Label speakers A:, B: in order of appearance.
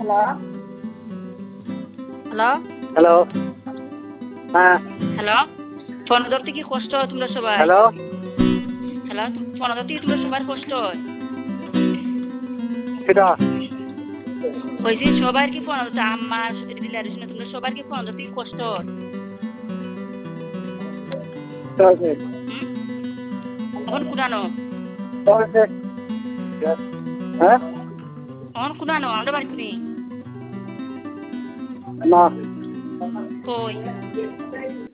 A: Hello
B: hello. হ্যাঁ।
A: Hello phone ধরতে কি কষ্ট হয় তোমরা সবাই?
B: হ্যালো।
A: হ্যালো ফোন ধরতে কি তোমরা সবার কষ্ট হয়?
B: কেটা?
A: হয়েছে সবার কি ফোন ধরতে আম্মা দিলার তোমরা সবার কি ফোন ধরতে কি কষ্ট হয়? হুম এখন কুনানো
B: হ্যাঁ?
A: এখন কুনানো আমরা বাড়ি তুমি
B: না।
A: কই